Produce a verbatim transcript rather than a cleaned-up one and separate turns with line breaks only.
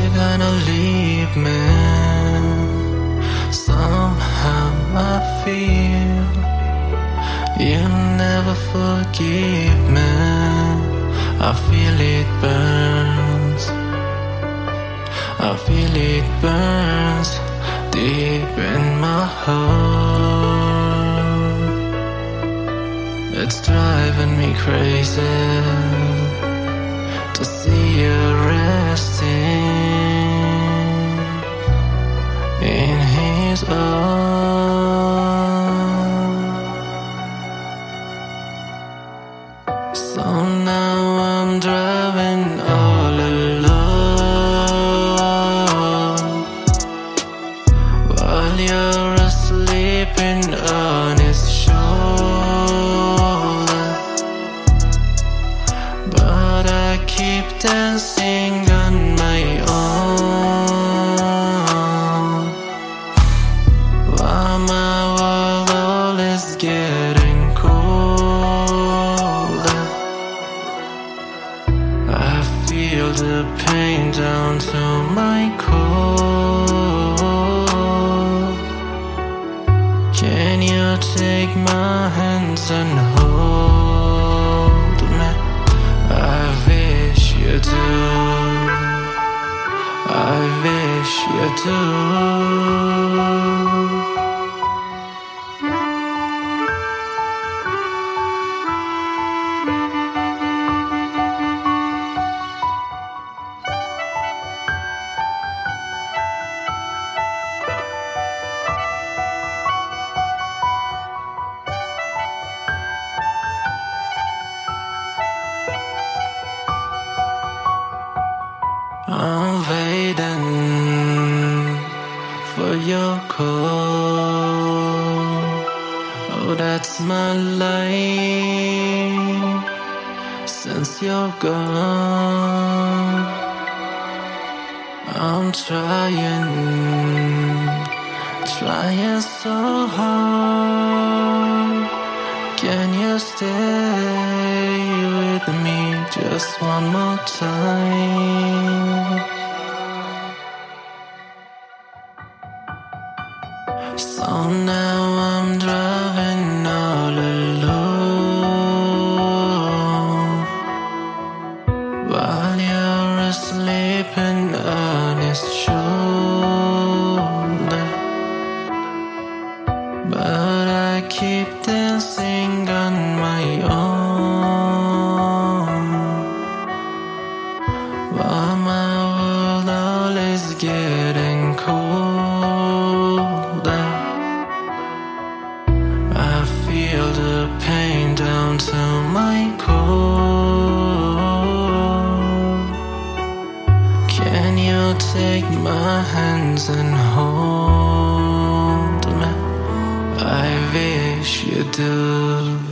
you're gonna leave me. Somehow I feel you'll never forgive me. I feel it burns, I feel it burns deep in my heart. It's driving me crazy to see you resting in his arms. So now I'm driving all alone while you're asleep on his shoulder. But I keep dancing on my own while my world all is getting colder. I feel the pain down to my core. Can you take my hands and hold me? I wish you do, I wish you do. I'm waiting for your call. Oh, that's my life since you're gone. I'm trying, trying so hard. Can you stay with me just one more time? So now I'm driving all alone while you're asleep on his shoulder. But I keep dancing on my own while my world all is getting colder. I feel the pain down to my core. Can you take my hands and hold me? I wish you do.